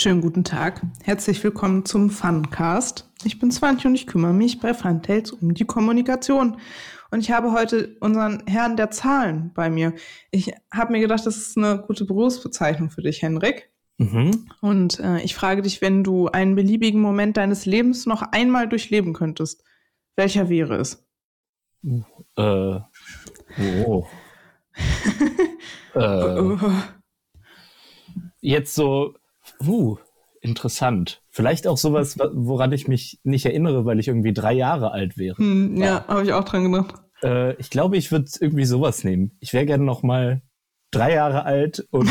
Schönen guten Tag. Herzlich willkommen zum Funcast. Ich bin Swantje und ich kümmere mich bei Funtails um die Kommunikation. Und ich habe heute unseren Herrn der Zahlen bei mir. Ich habe mir gedacht, das ist eine gute Berufsbezeichnung für dich, Henrik. Und ich frage dich, wenn du einen beliebigen Moment deines Lebens noch einmal durchleben könntest, welcher wäre es? Jetzt so, interessant. Vielleicht auch sowas, woran ich mich nicht erinnere, weil ich irgendwie 3 Jahre alt wäre. Ja, habe ich auch dran gedacht. Ich glaube, ich würde irgendwie sowas nehmen. Ich wäre gerne noch mal 3 Jahre alt und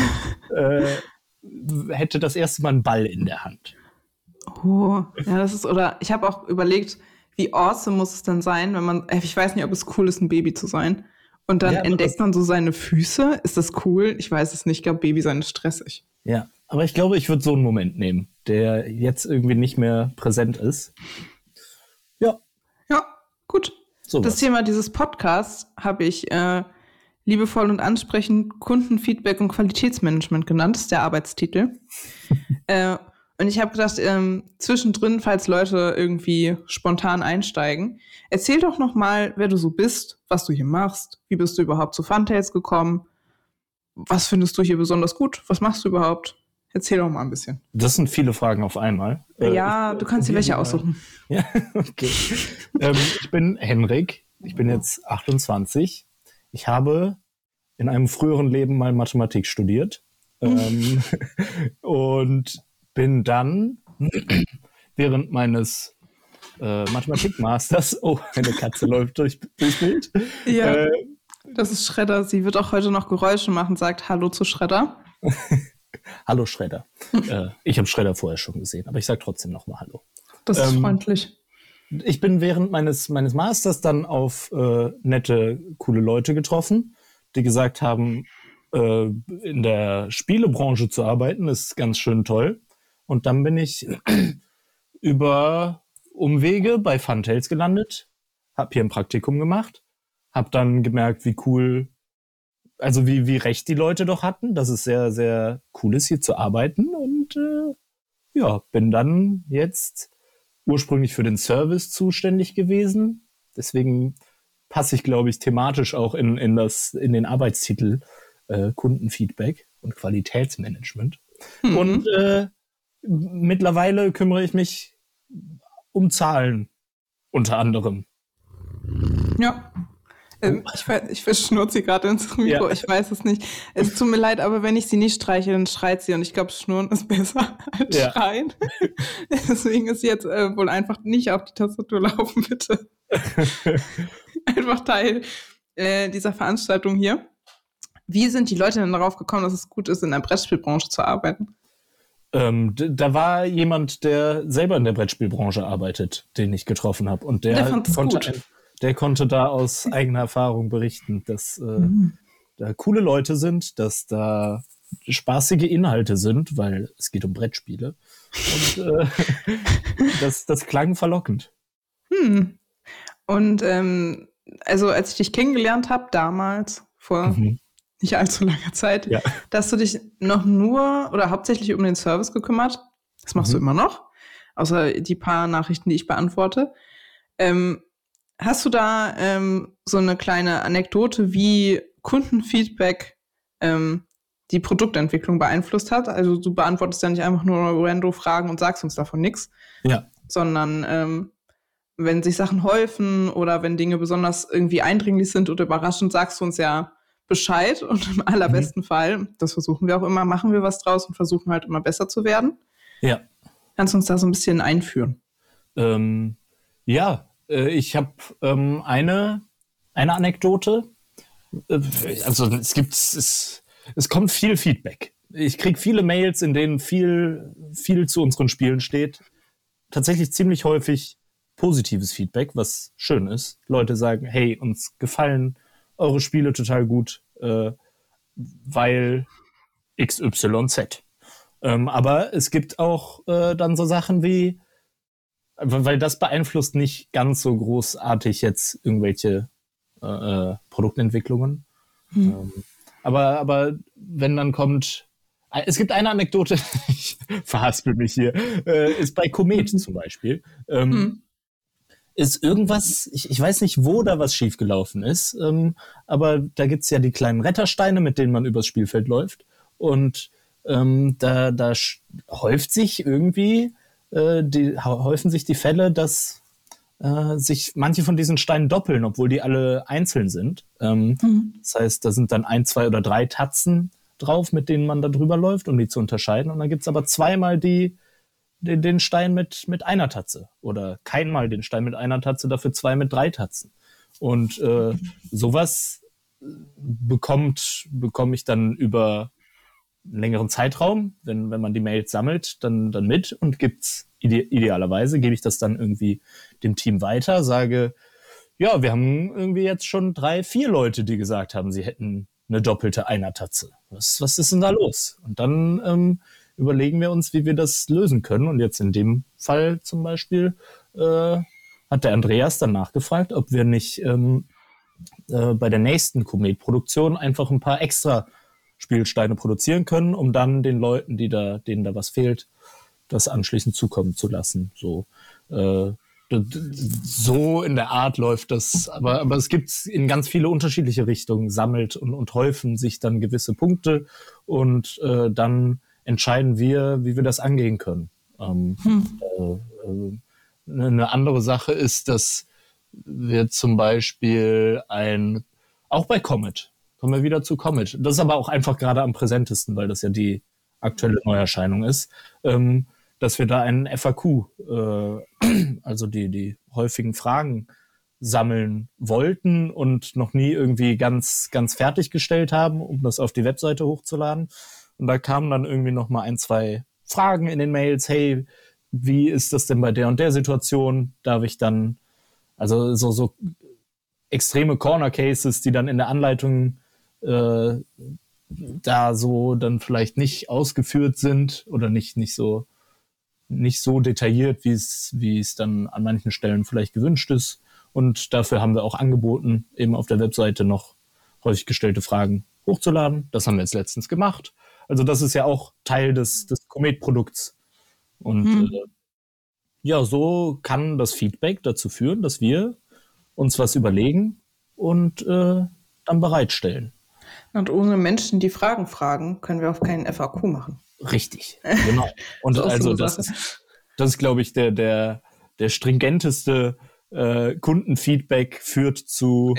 hätte das erste Mal einen Ball in der Hand. Oh, ja, das ist, oder ich habe auch überlegt, wie awesome muss es denn sein, wenn man, ich weiß nicht, ob es cool ist, ein Baby zu sein. Und dann entdeckt man so seine Füße. Ist das cool? Ich weiß es nicht. Ich glaube, Babys sind stressig. Ja, aber ich glaube, ich würde so einen Moment nehmen, der jetzt irgendwie nicht mehr präsent ist. Ja. Ja, gut. Sowas. Das Thema dieses Podcasts habe ich liebevoll und ansprechend Kundenfeedback und Qualitätsmanagement genannt. Das ist der Arbeitstitel. Und ich habe gedacht, zwischendrin, falls Leute irgendwie spontan einsteigen, erzähl doch noch mal, wer du so bist, was du hier machst, wie bist du überhaupt zu Funtails gekommen, was findest du hier besonders gut, was machst du überhaupt? Erzähl doch mal ein bisschen. Das sind viele Fragen auf einmal. Ja, du kannst dir welche aussuchen. Ja, okay. Ich bin Henrik, ich bin jetzt 28. Ich habe in einem früheren Leben mal Mathematik studiert und bin dann während meines Mathematikmasters, eine Katze läuft durchs Bild. Ja, das ist Schredder. Sie wird auch heute noch Geräusche machen, sagt Hallo zu Schredder. Hallo Schredder. Ich habe Schredder vorher schon gesehen, aber ich sage trotzdem nochmal Hallo. Das ist freundlich. Ich bin während meines Masters dann auf nette, coole Leute getroffen, die gesagt haben, in der Spielebranche zu arbeiten ist ganz schön toll. Und dann bin ich über Umwege bei Funtails gelandet, habe hier ein Praktikum gemacht, habe dann gemerkt, wie cool, also wie recht die Leute doch hatten, dass es sehr, sehr cool ist, hier zu arbeiten. Und bin dann jetzt ursprünglich für den Service zuständig gewesen. Deswegen passe ich, glaube ich, thematisch auch in den Arbeitstitel Kundenfeedback und Qualitätsmanagement. Und mittlerweile kümmere ich mich um Zahlen, unter anderem. Ja. Ich verschnurze sie gerade ins Mikro, Ich weiß es nicht. Es tut mir leid, aber wenn ich sie nicht streiche, dann schreit sie. Und ich glaube, Schnurren ist besser als Schreien. Deswegen ist sie jetzt wohl einfach nicht auf die Tastatur laufen, bitte. Einfach Teil dieser Veranstaltung hier. Wie sind die Leute denn darauf gekommen, dass es gut ist, in der Brettspielbranche zu arbeiten? Da war jemand, der selber in der Brettspielbranche arbeitet, den ich getroffen habe. Und der konnte da aus eigener Erfahrung berichten, dass da coole Leute sind, dass da spaßige Inhalte sind, weil es geht um Brettspiele. Und das klang verlockend. Und also als ich dich kennengelernt habe, damals, vor nicht allzu langer Zeit, dass du dich noch nur oder hauptsächlich um den Service gekümmert. Das machst du immer noch, außer die paar Nachrichten, die ich beantworte. Hast du da so eine kleine Anekdote, wie Kundenfeedback die Produktentwicklung beeinflusst hat? Also du beantwortest ja nicht einfach nur Rando-Fragen und sagst uns davon nichts, sondern wenn sich Sachen häufen oder wenn Dinge besonders irgendwie eindringlich sind oder überraschend, sagst du uns ja Bescheid und im allerbesten Fall, das versuchen wir auch immer, machen wir was draus und versuchen halt immer besser zu werden. Ja. Kannst du uns da so ein bisschen einführen? Ich habe eine Anekdote. Also es kommt viel Feedback. Ich kriege viele Mails, in denen viel zu unseren Spielen steht. Tatsächlich ziemlich häufig positives Feedback, was schön ist. Leute sagen, hey, uns gefallen eure Spiele total gut, weil XYZ. Aber es gibt auch dann so Sachen wie, weil das beeinflusst nicht ganz so großartig jetzt irgendwelche Produktentwicklungen. Aber wenn dann kommt, Es gibt eine Anekdote, ich verhaspel mich hier, ist bei Komet zum Beispiel. Ist irgendwas, ich weiß nicht, wo da was schiefgelaufen ist, aber da gibt's ja die kleinen Rettersteine, mit denen man übers Spielfeld läuft. Und da häufen sich die Fälle, dass sich manche von diesen Steinen doppeln, obwohl die alle einzeln sind. Das heißt, da sind dann 1, 2 oder 3 Tatzen drauf, mit denen man da drüber läuft, um die zu unterscheiden. Und dann gibt's aber zweimal den Stein mit einer Tatze oder keinmal den Stein mit einer Tatze, dafür 2 mit 3 Tatzen. Und sowas bekomme ich dann über einen längeren Zeitraum, wenn man die Mails sammelt, dann mit und idealerweise gebe ich das dann irgendwie dem Team weiter, sage, ja, wir haben irgendwie jetzt schon 3, 4 Leute, die gesagt haben, sie hätten eine doppelte Einertatze. Was ist denn da los? Und dann überlegen wir uns, wie wir das lösen können. Und jetzt in dem Fall zum Beispiel hat der Andreas dann nachgefragt, ob wir nicht bei der nächsten Komet-Produktion einfach ein paar extra Spielsteine produzieren können, um dann den Leuten, denen da was fehlt, das anschließend zukommen zu lassen. So in der Art läuft das, aber es gibt in ganz viele unterschiedliche Richtungen, sammelt und häufen sich dann gewisse Punkte und dann entscheiden wir, wie wir das angehen können. Eine andere Sache ist, dass wir zum Beispiel auch bei Comet, kommen wir wieder zu Comet, das ist aber auch einfach gerade am präsentesten, weil das ja die aktuelle Neuerscheinung ist, dass wir da einen FAQ, also die häufigen Fragen sammeln wollten und noch nie irgendwie ganz, ganz fertiggestellt haben, um das auf die Webseite hochzuladen. Und da kamen dann irgendwie noch mal 1, 2 Fragen in den Mails. Hey, wie ist das denn bei der und der Situation? Darf ich dann, also so extreme Corner Cases, die dann in der Anleitung da so dann vielleicht nicht ausgeführt sind oder nicht so detailliert, wie es dann an manchen Stellen vielleicht gewünscht ist. Und dafür haben wir auch angeboten, eben auf der Webseite noch häufig gestellte Fragen hochzuladen. Das haben wir jetzt letztens gemacht. Also das ist ja auch Teil des Komet-Produkts. Und so kann das Feedback dazu führen, dass wir uns was überlegen und dann bereitstellen. Und ohne Menschen, die Fragen fragen, können wir auch keinen FAQ machen. Richtig, genau. Und also das ist, glaube ich, der stringenteste Kundenfeedback führt zu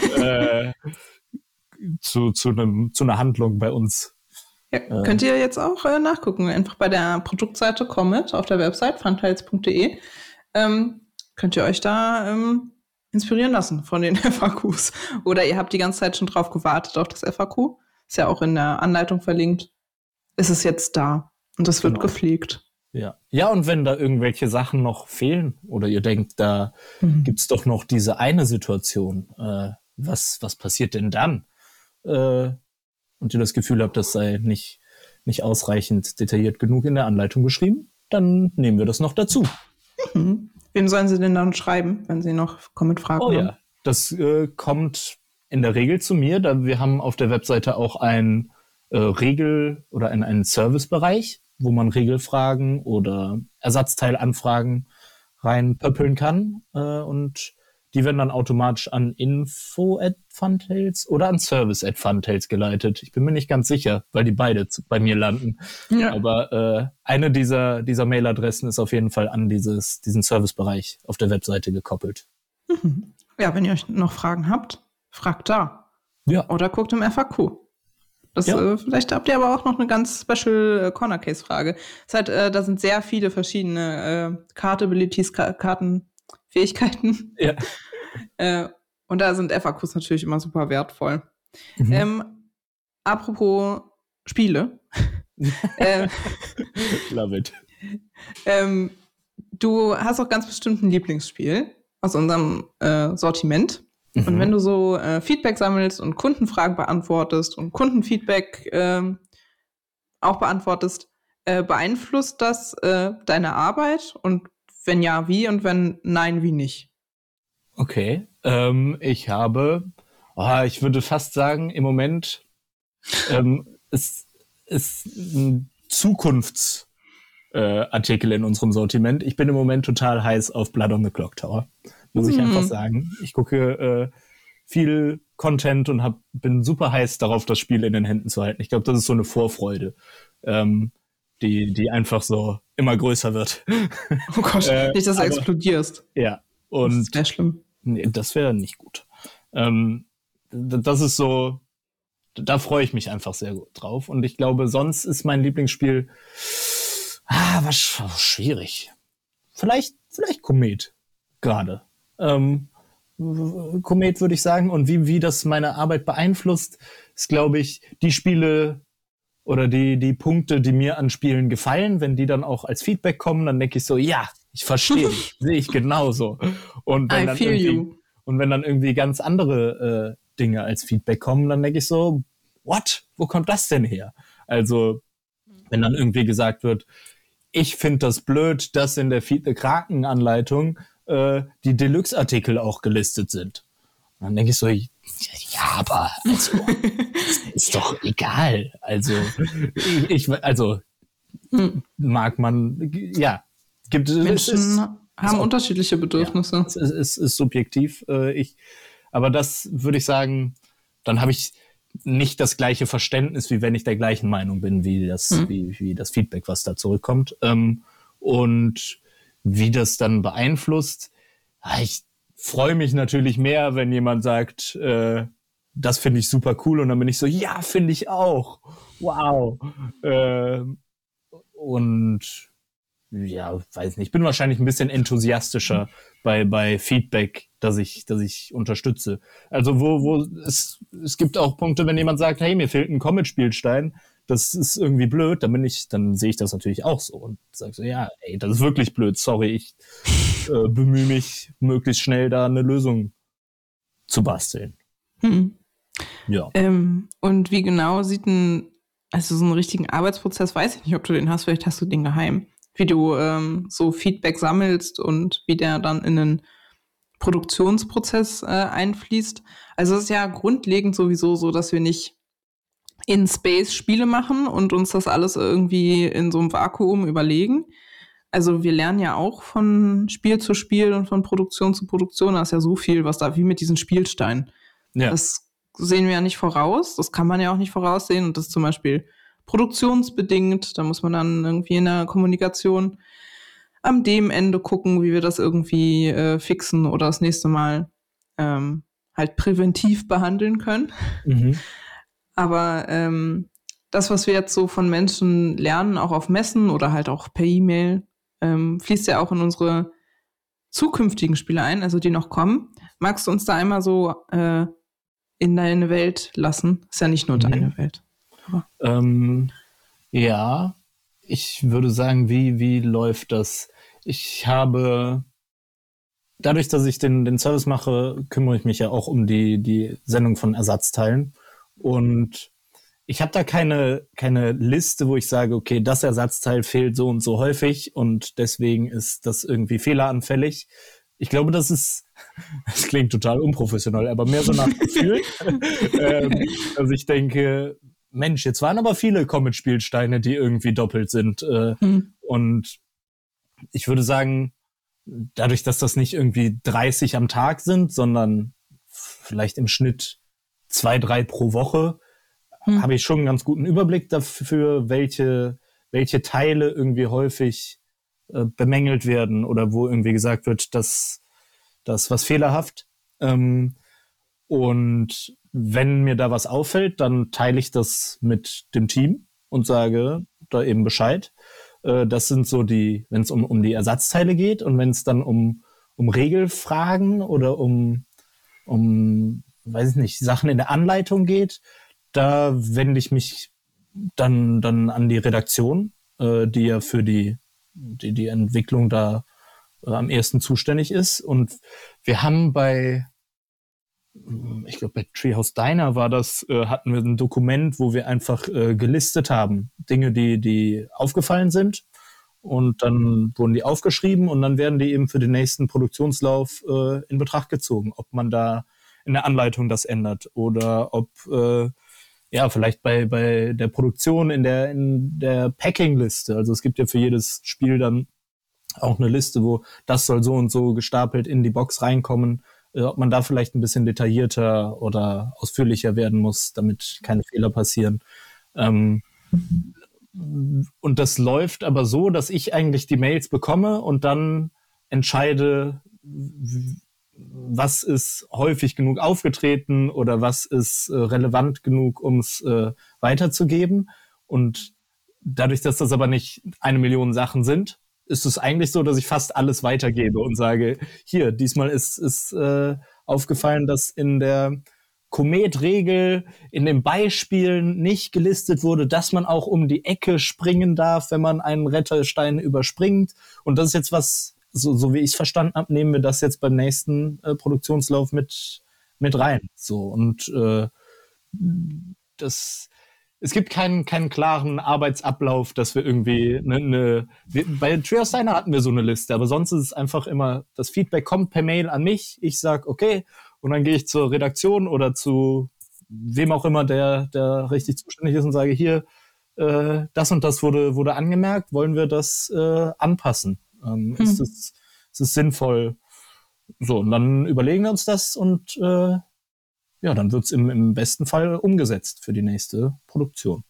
einer Handlung bei uns. Ja, könnt ihr jetzt auch nachgucken. Einfach bei der Produktseite Comet auf der Website funtiles.de könnt ihr euch da inspirieren lassen von den FAQs. Oder ihr habt die ganze Zeit schon drauf gewartet auf das FAQ. Ist ja auch in der Anleitung verlinkt. Ist es jetzt da und es wird gepflegt. Ja, und wenn da irgendwelche Sachen noch fehlen oder ihr denkt, da gibt's doch noch diese eine Situation, was passiert denn dann? Und ihr das Gefühl habt, das sei nicht ausreichend detailliert genug in der Anleitung beschrieben, dann nehmen wir das noch dazu. Wem sollen sie denn dann schreiben, wenn sie noch Comment-Fragen haben? Ja, das kommt in der Regel zu mir. Wir haben auf der Webseite auch einen Regel- oder einen Servicebereich, wo man Regelfragen oder Ersatzteilanfragen reinpöppeln kann. Und die werden dann automatisch an info@funtails oder an service@funtails geleitet. Ich bin mir nicht ganz sicher, weil die beide bei mir landen. Ja. Aber eine dieser Mailadressen ist auf jeden Fall an diesen Servicebereich auf der Webseite gekoppelt. Ja, wenn ihr euch noch Fragen habt, fragt da. Ja. Oder guckt im FAQ. Vielleicht habt ihr aber auch noch eine ganz special Corner Case Frage. Da sind sehr viele verschiedene Card-Abilities, Kartenfähigkeiten. Ja. Und da sind FAQs natürlich immer super wertvoll. Apropos Spiele. Love it. Du hast auch ganz bestimmt ein Lieblingsspiel aus unserem Sortiment. Und wenn du so Feedback sammelst und Kundenfragen beantwortest und Kundenfeedback auch beantwortest, beeinflusst das deine Arbeit? Und wenn ja, wie? Und wenn nein, wie nicht? Okay. Ich habe, ich würde fast sagen, im Moment es ist ein Zukunftsartikel in unserem Sortiment. Ich bin im Moment total heiß auf Blood on the Clock Tower, muss ich einfach sagen. Ich gucke viel Content und bin super heiß darauf, das Spiel in den Händen zu halten. Ich glaube, das ist so eine Vorfreude, die einfach so immer größer wird. Oh Gott, nicht, dass du explodierst. Ja. Und das wäre schlimm. Nee, das wäre nicht gut. Das ist so, da freue ich mich einfach sehr gut drauf. Und ich glaube, sonst ist mein Lieblingsspiel was schwierig. Vielleicht Komet gerade. Komet würde ich sagen. Und wie das meine Arbeit beeinflusst, ist, glaube ich, die Spiele oder die Punkte, die mir an Spielen gefallen, wenn die dann auch als Feedback kommen, dann denke ich so, ja, ich verstehe dich, sehe ich genauso. Und wenn dann irgendwie ganz andere Dinge als Feedback kommen, dann denke ich so, what? Wo kommt das denn her? Also, wenn dann irgendwie gesagt wird, ich finde das blöd, dass in der Kraken-Anleitung die Deluxe-Artikel auch gelistet sind. Und dann denke ich so, ja, aber also, ist doch egal. Also, mag man, ja, Menschen haben unterschiedliche Bedürfnisse. Ja, es ist subjektiv. Aber das würde ich sagen, dann habe ich nicht das gleiche Verständnis, wie wenn ich der gleichen Meinung bin, wie das Feedback, was da zurückkommt. Und wie das dann beeinflusst. Ich freue mich natürlich mehr, wenn jemand sagt, das finde ich super cool. Und dann bin ich so, ja, finde ich auch. Wow. Und ja, weiß nicht. Ich bin wahrscheinlich ein bisschen enthusiastischer bei Feedback, dass ich unterstütze. Also wo es gibt auch Punkte, wenn jemand sagt, hey, mir fehlt ein Comet-Spielstein, das ist irgendwie blöd, dann sehe ich das natürlich auch so und sage so, ja, ey, das ist wirklich blöd, sorry, ich bemühe mich, möglichst schnell da eine Lösung zu basteln. Ja. Und wie genau sieht also so einen richtigen Arbeitsprozess, weiß ich nicht, ob du den hast, vielleicht hast du den geheim, wie du so Feedback sammelst und wie der dann in den Produktionsprozess einfließt. Also es ist ja grundlegend sowieso so, dass wir nicht in Space Spiele machen und uns das alles irgendwie in so einem Vakuum überlegen. Also wir lernen ja auch von Spiel zu Spiel und von Produktion zu Produktion. Da ist ja so viel, was da wie mit diesen Spielsteinen. Ja. Das sehen wir ja nicht voraus. Das kann man ja auch nicht voraussehen. Und das ist zum Beispiel produktionsbedingt. Da muss man dann irgendwie in der Kommunikation am dem Ende gucken, wie wir das irgendwie fixen oder das nächste Mal halt präventiv behandeln können. Mhm. Aber das, was wir jetzt so von Menschen lernen, auch auf Messen oder halt auch per E-Mail, fließt ja auch in unsere zukünftigen Spiele ein, also die noch kommen. Magst du uns da einmal so in deine Welt lassen? Ist ja nicht nur deine Welt. Ja, ich würde sagen, wie läuft das? Ich habe, dadurch, dass ich den Service mache, kümmere ich mich ja auch um die Sendung von Ersatzteilen. Und ich habe da keine Liste, wo ich sage, okay, das Ersatzteil fehlt so und so häufig und deswegen ist das irgendwie fehleranfällig. Ich glaube, das klingt total unprofessionell, aber mehr so nach Gefühl. Also ich denke, Mensch, jetzt waren aber viele Comet-Spielsteine, die irgendwie doppelt sind. Und ich würde sagen, dadurch, dass das nicht irgendwie 30 am Tag sind, sondern vielleicht im Schnitt 2, 3 pro Woche, habe ich schon einen ganz guten Überblick dafür, welche Teile irgendwie häufig bemängelt werden oder wo irgendwie gesagt wird, dass das was fehlerhaft. Und wenn mir da was auffällt, dann teile ich das mit dem Team und sage da eben Bescheid. Das sind so wenn es um die Ersatzteile geht und wenn es dann um Regelfragen oder um weiß ich nicht, Sachen in der Anleitung geht, da wende ich mich dann an die Redaktion, die ja für die Entwicklung da am ehesten zuständig ist. Und wir haben ich glaube bei Treehouse Diner hatten wir ein Dokument, wo wir einfach gelistet haben, Dinge, die aufgefallen sind. Und dann wurden die aufgeschrieben und dann werden die eben für den nächsten Produktionslauf in Betracht gezogen, ob man da in der Anleitung das ändert oder ob ja, vielleicht bei der Produktion in der Packing-Liste. Also es gibt ja für jedes Spiel dann auch eine Liste, wo das soll so und so gestapelt in die Box reinkommen, ob man da vielleicht ein bisschen detaillierter oder ausführlicher werden muss, damit keine Fehler passieren. Und das läuft aber so, dass ich eigentlich die Mails bekomme und dann entscheide, was ist häufig genug aufgetreten oder was ist relevant genug, um es weiterzugeben. Und dadurch, dass das aber nicht 1 Million Sachen sind, ist es eigentlich so, dass ich fast alles weitergebe und sage, hier, diesmal ist aufgefallen, dass in der Komet-Regel in den Beispielen nicht gelistet wurde, dass man auch um die Ecke springen darf, wenn man einen Retterstein überspringt. Und das ist jetzt was, so wie ich es verstanden habe, nehmen wir das jetzt beim nächsten Produktionslauf mit rein. So, und es gibt keinen klaren Arbeitsablauf, dass wir irgendwie bei Trios Diner hatten wir so eine Liste, aber sonst ist es einfach immer, das Feedback kommt per Mail an mich, ich sag okay, und dann gehe ich zur Redaktion oder zu wem auch immer, der richtig zuständig ist und sage, hier, das und das wurde angemerkt, wollen wir das anpassen? Ist es sinnvoll? So, und dann überlegen wir uns das und ja, dann wird's im besten Fall umgesetzt für die nächste Produktion.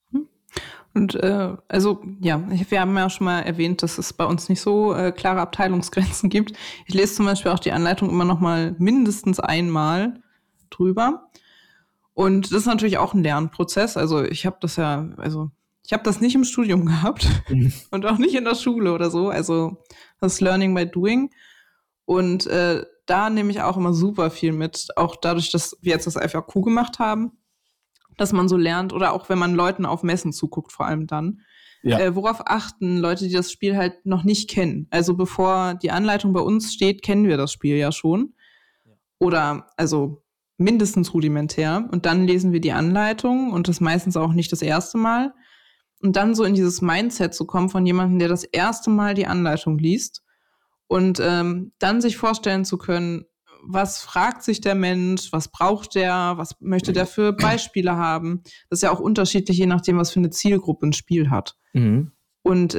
Und also ja, wir haben ja schon mal erwähnt, dass es bei uns nicht so klare Abteilungsgrenzen gibt. Ich lese zum Beispiel auch die Anleitung immer noch mal mindestens einmal drüber. Und das ist natürlich auch ein Lernprozess. Also ich habe das nicht im Studium gehabt und auch nicht in der Schule oder so. Also das Learning by Doing. Und da nehme ich auch immer super viel mit, auch dadurch, dass wir jetzt das FAQ gemacht haben, dass man so lernt oder auch wenn man Leuten auf Messen zuguckt, vor allem dann, worauf achten Leute, die das Spiel halt noch nicht kennen. Also bevor die Anleitung bei uns steht, kennen wir das Spiel ja schon oder also mindestens rudimentär und dann lesen wir die Anleitung und das meistens auch nicht das erste Mal und dann so in dieses Mindset zu kommen von jemandem, der das erste Mal die Anleitung liest. Und dann sich vorstellen zu können, was fragt sich der Mensch, was braucht der, was möchte der für Beispiele haben. Das ist ja auch unterschiedlich, je nachdem, was für eine Zielgruppe ein Spiel hat. Mhm. Und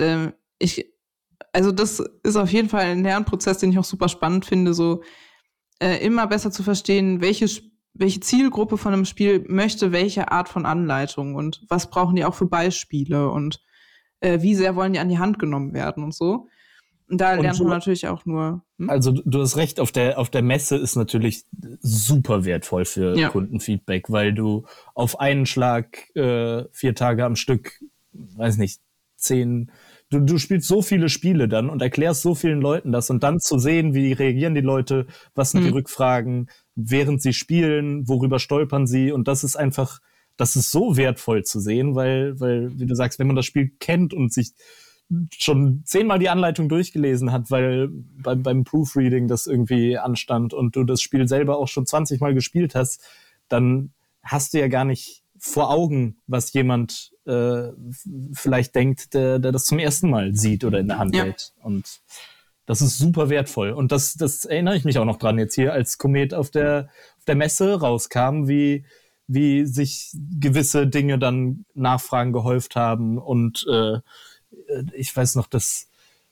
also das ist auf jeden Fall ein Lernprozess, den ich auch super spannend finde, so immer besser zu verstehen, welche Zielgruppe von einem Spiel möchte welche Art von Anleitung und was brauchen die auch für Beispiele und wie sehr wollen die an die Hand genommen werden und so. Und da lernt man natürlich auch nur. Also du hast recht, auf der Messe ist natürlich super wertvoll für Kundenfeedback, weil du auf einen Schlag 4 Tage am Stück, weiß nicht, 10, du spielst so viele Spiele dann und erklärst so vielen Leuten das und dann zu sehen, wie reagieren die Leute, was sind die Rückfragen, während sie spielen, worüber stolpern sie und das ist so wertvoll zu sehen, weil, wie du sagst, wenn man das Spiel kennt und sich schon 10-mal die Anleitung durchgelesen hat, weil beim Proofreading das irgendwie anstand und du das Spiel selber auch schon 20-mal gespielt hast, dann hast du ja gar nicht vor Augen, was jemand vielleicht denkt, der das zum ersten Mal sieht oder in der Hand hält. Und das ist super wertvoll. Und das erinnere ich mich auch noch dran jetzt hier, als Komet auf der Messe rauskam, wie sich gewisse Dinge dann Nachfragen gehäuft haben und ich weiß noch, dass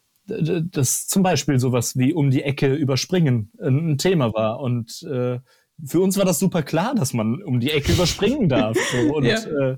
zum Beispiel sowas wie um die Ecke überspringen ein Thema war. Und für uns war das super klar, dass man um die Ecke überspringen darf. So. Und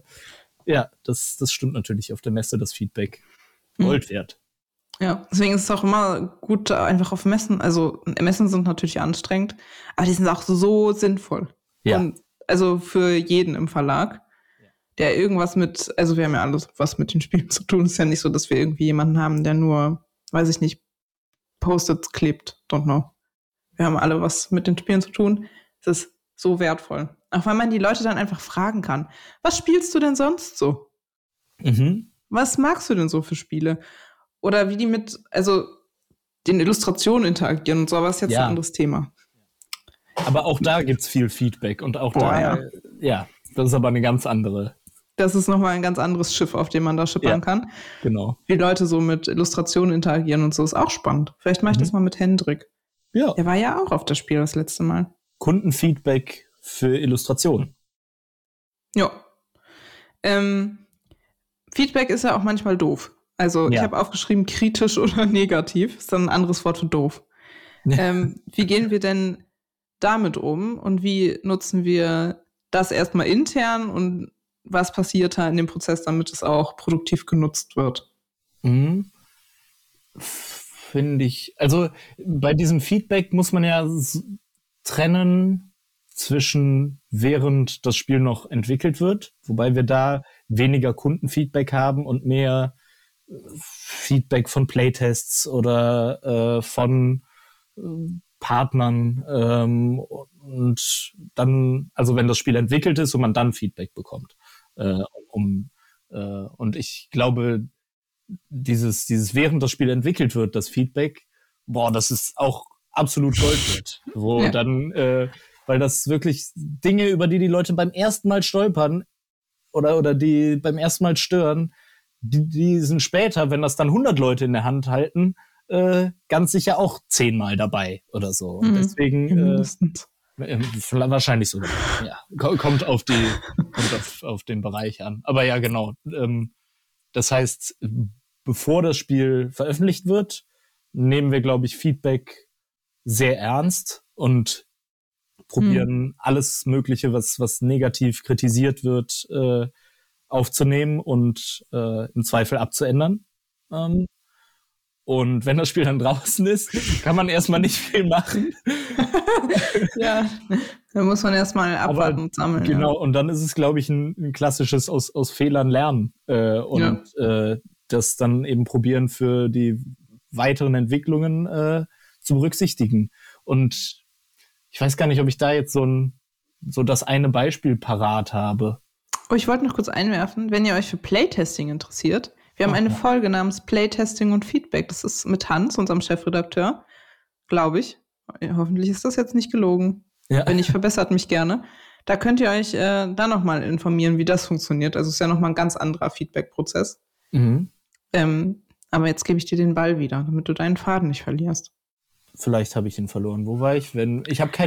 das stimmt natürlich auf der Messe, das Feedback Gold wert. Ja, deswegen ist es auch immer gut, einfach auf Messen. Also Messen sind natürlich anstrengend, aber die sind auch so sinnvoll. Ja. Und also für jeden im Verlag. Der irgendwas also wir haben ja alles was mit den Spielen zu tun. Es ist ja nicht so, dass wir irgendwie jemanden haben, der nur, weiß ich nicht, Post-its klebt. Don't know. Wir haben alle was mit den Spielen zu tun. Es ist so wertvoll. Auch weil man die Leute dann einfach fragen kann. Was spielst du denn sonst so? Mhm. Was magst du denn so für Spiele? Oder wie die mit, also den Illustrationen interagieren und so, aber das ist jetzt ein anderes Thema. Aber auch da gibt's viel Feedback und auch das ist aber eine ganz andere. Das ist nochmal ein ganz anderes Schiff, auf dem man da schippern kann. Genau. Wie Leute so mit Illustrationen interagieren und so, ist auch spannend. Vielleicht mache ich das mal mit Hendrik. Ja. Der war ja auch auf das Spiel das letzte Mal. Kundenfeedback für Illustrationen. Ja. Feedback ist ja auch manchmal doof. Also ich habe aufgeschrieben, kritisch oder negativ. Ist dann ein anderes Wort für doof. Wie gehen wir denn damit um und wie nutzen wir das erstmal intern und was passiert da in dem Prozess, damit es auch produktiv genutzt wird? Finde ich, also bei diesem Feedback muss man ja trennen zwischen während das Spiel noch entwickelt wird, wobei wir da weniger Kundenfeedback haben und mehr Feedback von Playtests oder von Partnern und dann, also wenn das Spiel entwickelt ist und man dann Feedback bekommt. Und ich glaube, dieses während das Spiel entwickelt wird, das Feedback, das ist auch absolut Gold wert. Wo dann, weil das wirklich Dinge, über die Leute beim ersten Mal stolpern oder die beim ersten Mal stören, die sind später, wenn das dann 100 Leute in der Hand halten, ganz sicher auch 10-mal dabei oder so. Und deswegen wahrscheinlich sogar. Ja, kommt auf den Bereich an. Aber ja, genau. Das heißt, bevor das Spiel veröffentlicht wird, nehmen wir, glaube ich, Feedback sehr ernst und probieren alles Mögliche, was negativ kritisiert wird, aufzunehmen und im Zweifel abzuändern. Und wenn das Spiel dann draußen ist, kann man erstmal nicht viel machen. Ja, da muss man erstmal abwarten und sammeln. Genau, und dann ist es, glaube ich, ein klassisches aus Fehlern lernen das dann eben probieren für die weiteren Entwicklungen zu berücksichtigen. Und ich weiß gar nicht, ob ich da jetzt so das eine Beispiel parat habe. Oh, ich wollte noch kurz einwerfen, wenn ihr euch für Playtesting interessiert, wir haben eine Folge namens Playtesting und Feedback. Das ist mit Hans, unserem Chefredakteur, glaube ich. Hoffentlich ist das jetzt nicht gelogen. Ja. Wenn nicht, verbessert mich gerne. Da könnt ihr euch da nochmal informieren, wie das funktioniert. Also es ist ja nochmal ein ganz anderer Feedback-Prozess. Aber jetzt gebe ich dir den Ball wieder, damit du deinen Faden nicht verlierst. Vielleicht habe ich ihn verloren. Wo war ich? Ich habe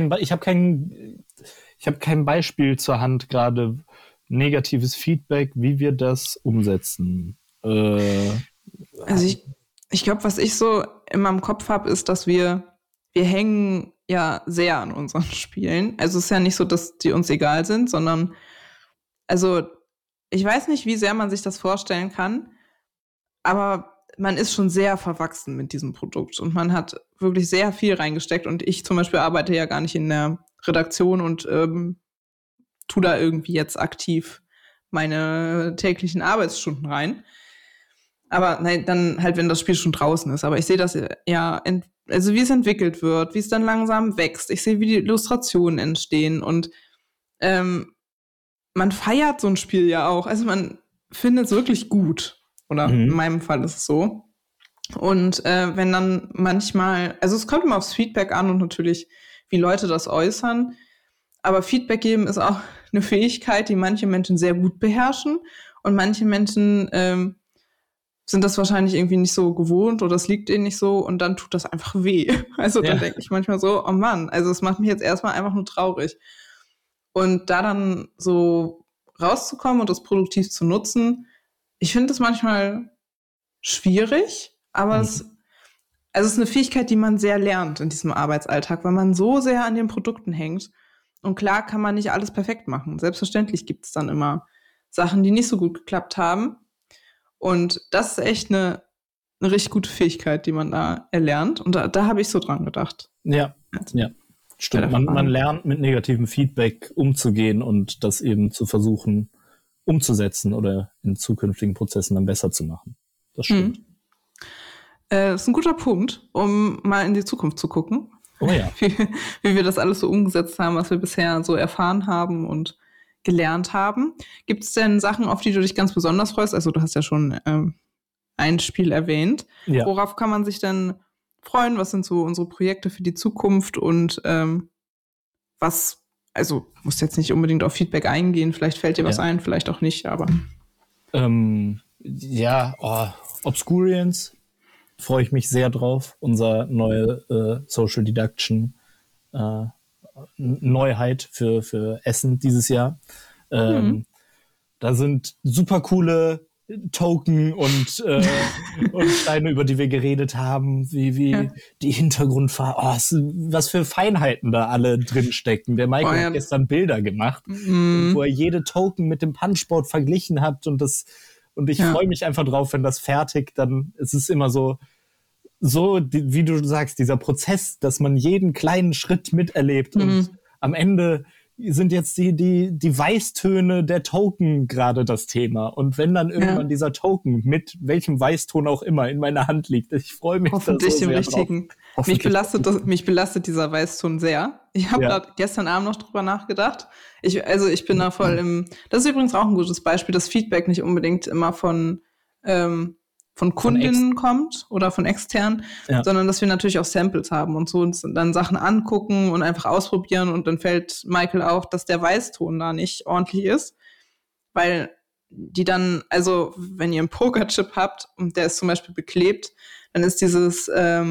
kein Beispiel zur Hand gerade. Negatives Feedback, wie wir das umsetzen. Also ich glaube, was ich so in meinem Kopf habe, ist, dass wir hängen ja sehr an unseren Spielen. Also es ist ja nicht so, dass die uns egal sind, sondern also ich weiß nicht, wie sehr man sich das vorstellen kann, aber man ist schon sehr verwachsen mit diesem Produkt und man hat wirklich sehr viel reingesteckt und ich zum Beispiel arbeite ja gar nicht in der Redaktion und tu da irgendwie jetzt aktiv meine täglichen Arbeitsstunden rein. Aber nein, dann halt, wenn das Spiel schon draußen ist. Aber ich sehe das ja, also wie es entwickelt wird, wie es dann langsam wächst. Ich sehe, wie die Illustrationen entstehen. Und man feiert so ein Spiel ja auch. Also man findet es wirklich gut. Oder in meinem Fall ist es so. Und wenn dann manchmal, also es kommt immer aufs Feedback an und natürlich, wie Leute das äußern. Aber Feedback geben ist auch eine Fähigkeit, die manche Menschen sehr gut beherrschen. Und manche Menschen sind das wahrscheinlich irgendwie nicht so gewohnt oder es liegt ihnen nicht so und dann tut das einfach weh. Also dann denke ich manchmal so, oh Mann, also es macht mich jetzt erstmal einfach nur traurig. Und da dann so rauszukommen und das produktiv zu nutzen, ich finde das manchmal schwierig, aber es ist eine Fähigkeit, die man sehr lernt in diesem Arbeitsalltag, weil man so sehr an den Produkten hängt. Und klar kann man nicht alles perfekt machen. Selbstverständlich gibt es dann immer Sachen, die nicht so gut geklappt haben. Und das ist echt eine richtig gute Fähigkeit, die man da erlernt. Und da habe ich so dran gedacht. Ja, stimmt. Man lernt mit negativem Feedback umzugehen und das eben zu versuchen umzusetzen oder in zukünftigen Prozessen dann besser zu machen. Das stimmt. Das ist ein guter Punkt, um mal in die Zukunft zu gucken. Oh ja. Wie wir das alles so umgesetzt haben, was wir bisher so erfahren haben und gelernt haben. Gibt es denn Sachen, auf die du dich ganz besonders freust? Also du hast ja schon ein Spiel erwähnt. Ja. Worauf kann man sich denn freuen? Was sind so unsere Projekte für die Zukunft? Und was, also musst jetzt nicht unbedingt auf Feedback eingehen, vielleicht fällt dir was ein, vielleicht auch nicht, aber Obscurians freue ich mich sehr drauf. Unser neue Social Deduction Neuheit für Essen dieses Jahr. Da sind super coole Token und Steine, über die wir geredet haben, wie die Hintergrundfarbe, was für Feinheiten da alle drin stecken. Der Michael hat gestern Bilder gemacht, wo er jede Token mit dem Punchboard verglichen hat und ich freue mich einfach drauf, wenn das fertig, dann ist es immer so, wie du sagst, dieser Prozess, dass man jeden kleinen Schritt miterlebt und am Ende sind jetzt die Weißtöne der Token gerade das Thema. Und wenn dann irgendwann dieser Token mit welchem Weißton auch immer in meiner Hand liegt, ich freue mich hoffentlich da so dem sehr richtigen. drauf. Mich belastet dieser Weißton sehr. Ich habe da gestern Abend noch drüber nachgedacht. Ich bin da voll das ist übrigens auch ein gutes Beispiel, dass Feedback nicht unbedingt immer von Kundinnen kommt oder von extern, sondern dass wir natürlich auch Samples haben und so und dann Sachen angucken und einfach ausprobieren und dann fällt Michael auf, dass der Weißton da nicht ordentlich ist, weil die dann, also wenn ihr einen Pokerchip habt und der ist zum Beispiel beklebt, dann ist das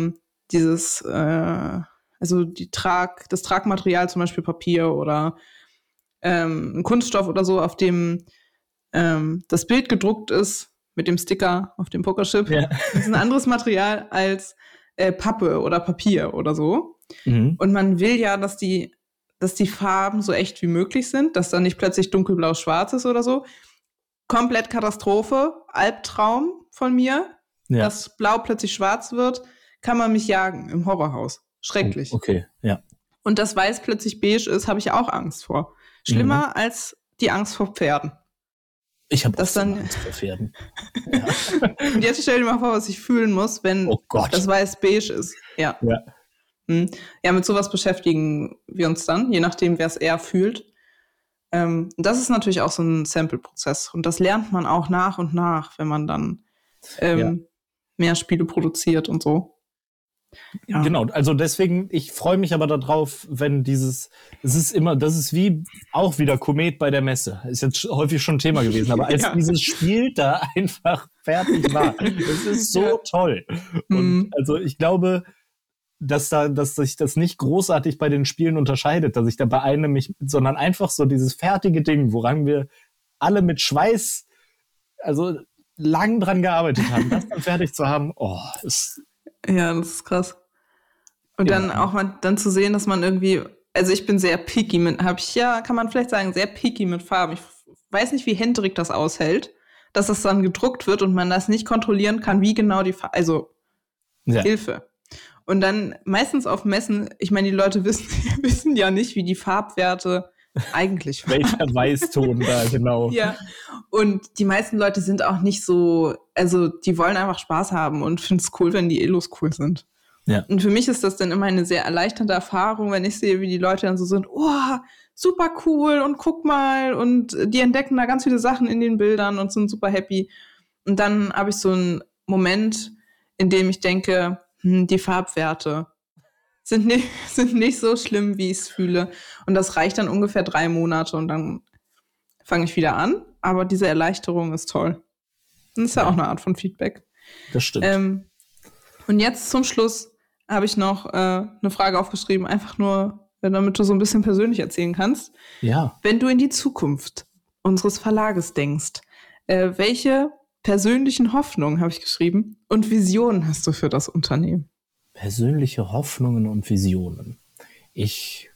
Tragmaterial, zum Beispiel Papier oder ein Kunststoff oder so, auf dem das Bild gedruckt ist, mit dem Sticker auf dem Pokerchip. Ja. Das ist ein anderes Material als Pappe oder Papier oder so. Und man will ja, dass die Farben so echt wie möglich sind, dass dann nicht plötzlich dunkelblau-schwarz ist oder so. Komplett Katastrophe, Albtraum von mir, dass blau plötzlich schwarz wird, kann man mich jagen im Horrorhaus. Schrecklich. Oh, okay, ja. Und dass weiß plötzlich beige ist, habe ich auch Angst vor. Schlimmer als die Angst vor Pferden. Ich habe auch so Angst vor Pferden. Ja. Und jetzt stell dir mal vor, was ich fühlen muss, wenn das weiß beige ist. Ja, mit sowas beschäftigen wir uns dann, je nachdem, wer es eher fühlt. Das ist natürlich auch so ein Sample-Prozess. Und das lernt man auch nach und nach, wenn man dann mehr Spiele produziert und so. Ja. Genau, also deswegen, ich freue mich aber darauf, wenn das ist wie auch wieder Komet bei der Messe. Ist jetzt häufig schon Thema gewesen, aber als dieses Spiel da einfach fertig war, das ist so toll. Und also ich glaube, dass sich das nicht großartig bei den Spielen unterscheidet, dass ich da bei einem sondern einfach so dieses fertige Ding, woran wir alle mit Schweiß, also lang dran gearbeitet haben, das dann fertig zu haben, ja, das ist krass. Und dann auch mal dann zu sehen, dass man irgendwie, also ich bin sehr picky kann man vielleicht sagen, sehr picky mit Farben. Ich weiß nicht, wie Hendrik das aushält, dass das dann gedruckt wird und man das nicht kontrollieren kann, wie genau die Farbe, also Hilfe. Und dann meistens auf Messen, ich meine, die Leute wissen ja nicht, wie die Farbwerte eigentlich waren. Welcher Weißton da, genau. Ja, und die meisten Leute sind auch nicht so, also die wollen einfach Spaß haben und finden es cool, wenn die Elos cool sind. Ja. Und für mich ist das dann immer eine sehr erleichternde Erfahrung, wenn ich sehe, wie die Leute dann so sind, super cool und guck mal und die entdecken da ganz viele Sachen in den Bildern und sind super happy. Und dann habe ich so einen Moment, in dem ich denke, die Farbwerte sind nicht so schlimm, wie ich es fühle. Und das reicht dann ungefähr 3 Monate und dann fange ich wieder an. Aber diese Erleichterung ist toll. Das ist ja auch eine Art von Feedback. Das stimmt. Und jetzt zum Schluss habe ich noch eine Frage aufgeschrieben, einfach nur, damit du so ein bisschen persönlich erzählen kannst. Ja. Wenn du in die Zukunft unseres Verlages denkst, welche persönlichen Hoffnungen, habe ich geschrieben, und Visionen hast du für das Unternehmen? Persönliche Hoffnungen und Visionen. Ich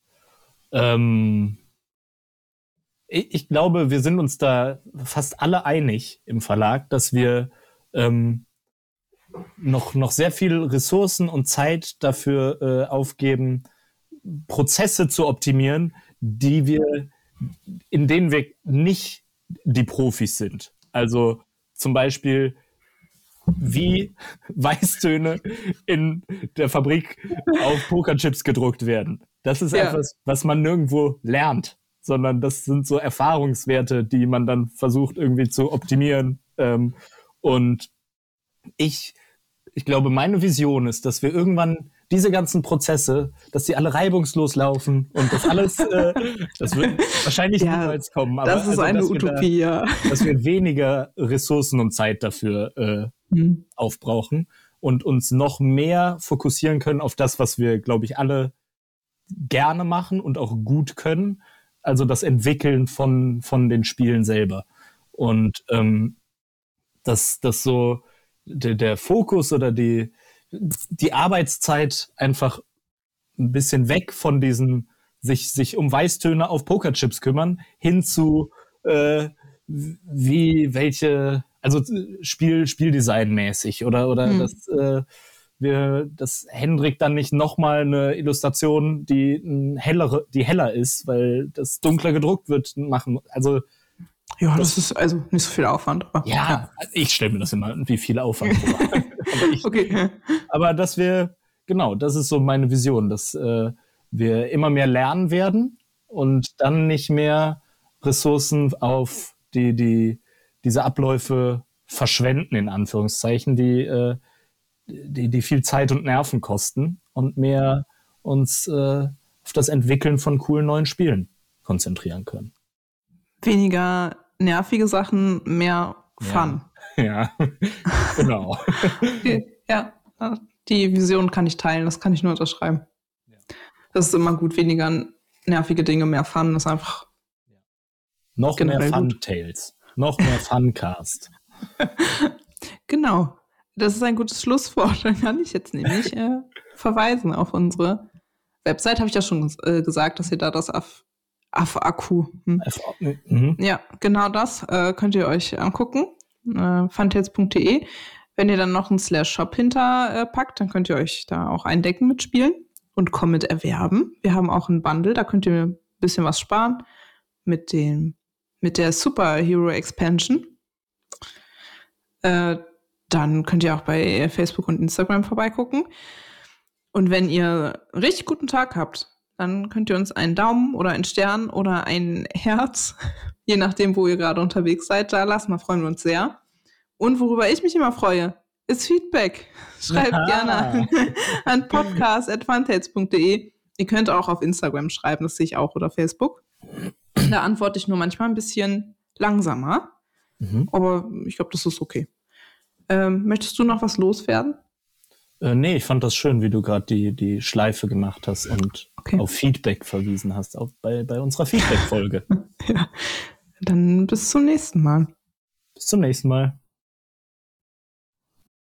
glaube, wir sind uns da fast alle einig im Verlag, dass wir noch sehr viel Ressourcen und Zeit dafür aufgeben, Prozesse zu optimieren, in denen wir nicht die Profis sind. Also zum Beispiel, wie Weißtöne in der Fabrik auf Pokerchips gedruckt werden. Das ist etwas, was man nirgendwo lernt, sondern das sind so Erfahrungswerte, die man dann versucht irgendwie zu optimieren. Und ich glaube, meine Vision ist, dass wir irgendwann diese ganzen Prozesse, dass die alle reibungslos laufen und das alles, das wird wahrscheinlich niemals kommen. Aber das ist eine Utopie, dass wir weniger Ressourcen und Zeit dafür aufbrauchen und uns noch mehr fokussieren können auf das, was wir, glaube ich, alle gerne machen und auch gut können. also das Entwickeln von den Spielen selber. Und dass so der Fokus oder die Arbeitszeit einfach ein bisschen weg von diesen sich um Weißtöne auf Pokerchips kümmern, hin zu also Spieldesign-mäßig oder dass Hendrik dann nicht nochmal eine Illustration, die heller ist, weil das dunkler gedruckt wird, machen. Also ja, das ist also nicht so viel Aufwand. Aber, ja, ich stelle mir das immer wie viel Aufwand vor. Okay. Aber dass das ist so meine Vision, dass wir immer mehr lernen werden und dann nicht mehr Ressourcen auf diese Abläufe verschwenden, in Anführungszeichen, die viel Zeit und Nerven kosten und mehr uns auf das Entwickeln von coolen neuen Spielen konzentrieren können. Weniger nervige Sachen, mehr Fun. Ja, genau. Okay, ja, die Vision kann ich teilen, das kann ich nur unterschreiben. Ja. Das ist immer gut, weniger nervige Dinge, mehr Fun, das ist einfach noch mehr Fun-Tales, noch mehr Funcast. Genau, das ist ein gutes Schlusswort, dann kann ich jetzt nämlich verweisen auf unsere Website, habe ich ja schon gesagt, dass ihr da das FAQ. Ja, genau das könnt ihr euch angucken. Funtales.de. Wenn ihr dann noch einen /shop hinterpackt, dann könnt ihr euch da auch eindecken mit Spielen und Comet erwerben. Wir haben auch ein Bundle, da könnt ihr ein bisschen was sparen mit der Superhero Expansion. Dann könnt ihr auch bei Facebook und Instagram vorbeigucken. Und wenn ihr einen richtig guten Tag habt, dann könnt ihr uns einen Daumen oder einen Stern oder ein Herz, je nachdem, wo ihr gerade unterwegs seid, da lassen. Da freuen wir uns sehr. Und worüber ich mich immer freue, ist Feedback. Schreibt gerne an podcast@funtales.de. Ihr könnt auch auf Instagram schreiben, das sehe ich auch, oder Facebook. Da antworte ich nur manchmal ein bisschen langsamer. Aber ich glaube, das ist okay. Möchtest du noch was loswerden? Nee, ich fand das schön, wie du gerade die Schleife gemacht hast und auf Feedback verwiesen hast, bei unserer Feedback-Folge. Ja, dann bis zum nächsten Mal. Bis zum nächsten Mal.